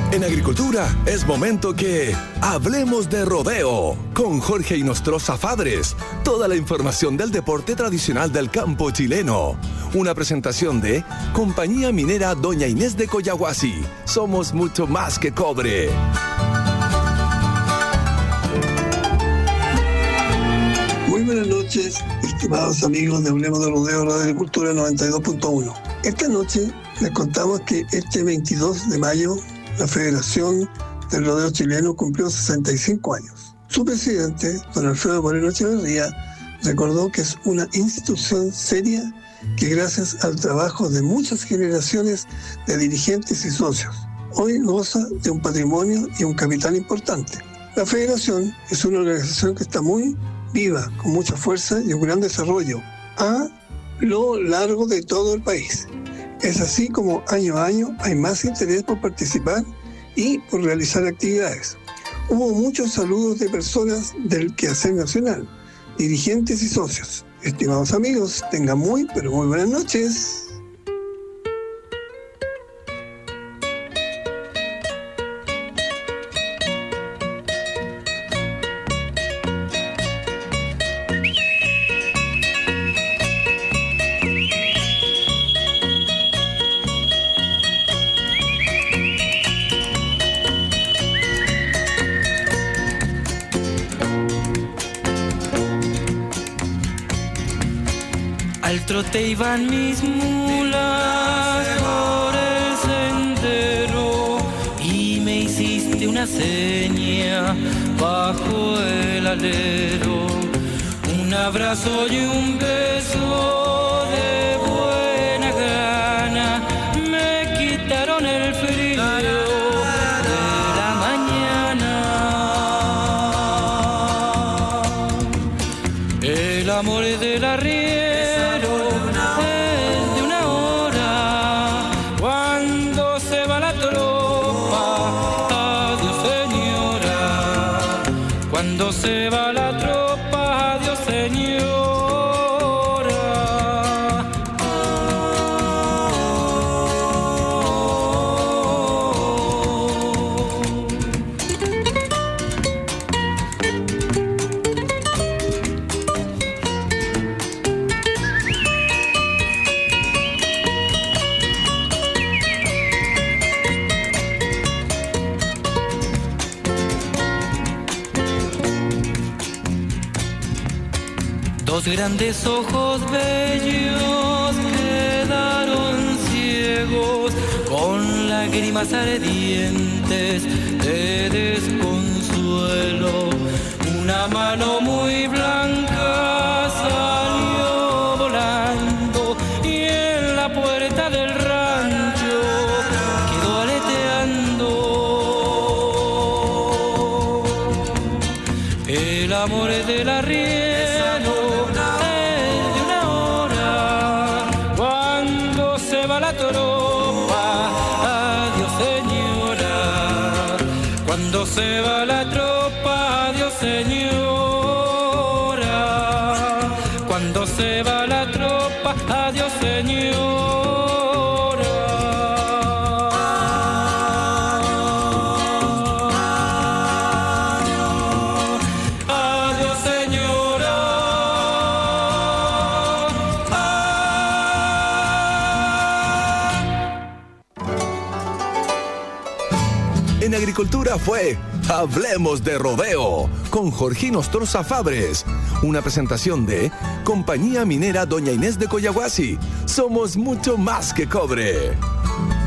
En agricultura es momento que hablemos de rodeo con Jorge Inostroza Fabres. Toda la información del deporte tradicional del campo chileno. Una presentación de Compañía Minera Doña Inés de Collahuasi. Somos mucho más que cobre. Muy buenas noches, estimados amigos de Hablemos de Rodeo, Radio Agricultura 92.1. Esta noche les contamos que este 22 de mayo la Federación del Rodeo Chileno cumplió 65 años. Su presidente, don Alfredo Moreno Echeverría, recordó que es una institución seria que gracias al trabajo de muchas generaciones de dirigentes y socios, hoy goza de un patrimonio y un capital importante. La Federación es una organización que está muy viva, con mucha fuerza y un gran desarrollo a lo largo de todo el país. Es así como año a año hay más interés por participar y por realizar actividades. Hubo muchos saludos de personas del quehacer nacional, dirigentes y socios. Estimados amigos, tengan muy, pero muy buenas noches. Al trote iban mis mulas por el sendero y me hiciste una seña bajo el alero. Un abrazo y un beso de buena gana me quitaron el frío de la mañana. El amor de la rienda se va la tropa, adiós señora. Dos grandes ojos bellos quedaron ciegos con lágrimas ardientes de desconsuelo. Una mano muy blanca salió volando y en la puerta del rancho quedó aleteando. El amor de la rienda se va la tropa, adiós señora. Cuando se va la tropa, adiós señora. Adiós señora. En agricultura fue Hablemos de Rodeo con Jorge Inostroza Fabres. Una presentación de Compañía Minera Doña Inés de Collahuasi. Somos mucho más que cobre.